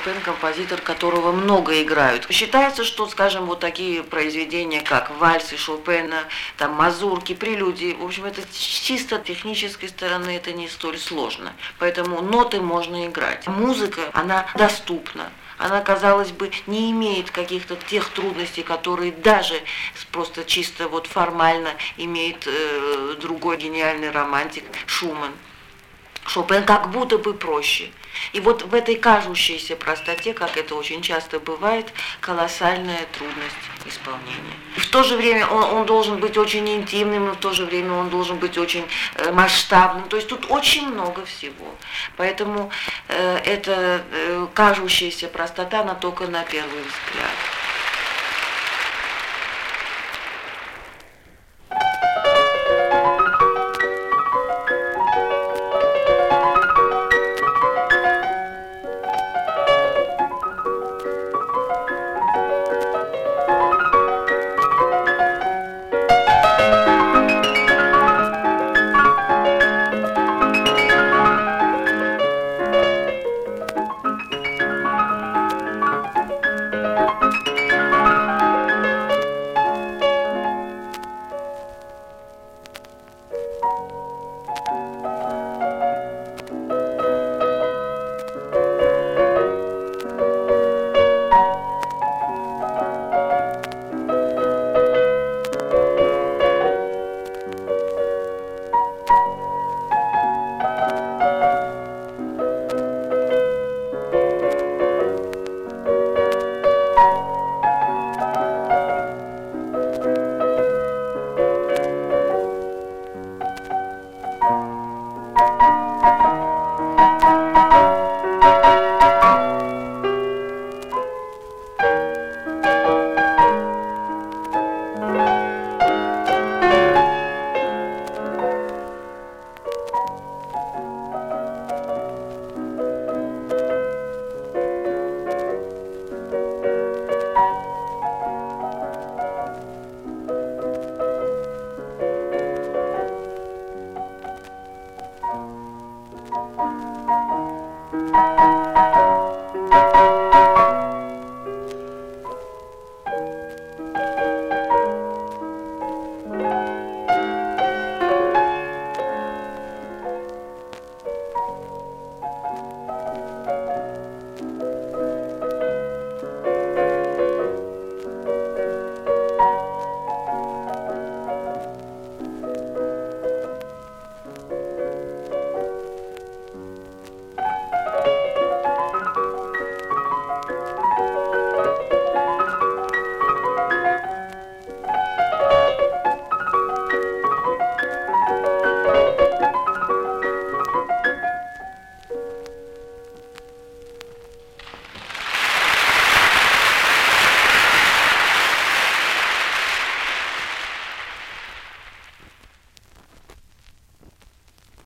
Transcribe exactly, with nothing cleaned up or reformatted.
Шопен композитор, которого много играют. Считается, что, скажем, вот такие произведения, как вальсы Шопена, там мазурки, прелюдии, в общем, это чисто технической стороны это не столь сложно. Поэтому ноты можно играть. Музыка, она доступна. Она, казалось бы, не имеет каких-то тех трудностей, которые даже просто чисто вот формально имеет э, другой гениальный романтик Шуман. Шопен как будто бы проще. И вот в этой кажущейся простоте, как это очень часто бывает, колоссальная трудность исполнения. В то же время он, он должен быть очень интимным, но в то же время он должен быть очень э, масштабным. То есть тут очень много всего. Поэтому э, эта э, кажущаяся простота, она только на первый взгляд. Thank you.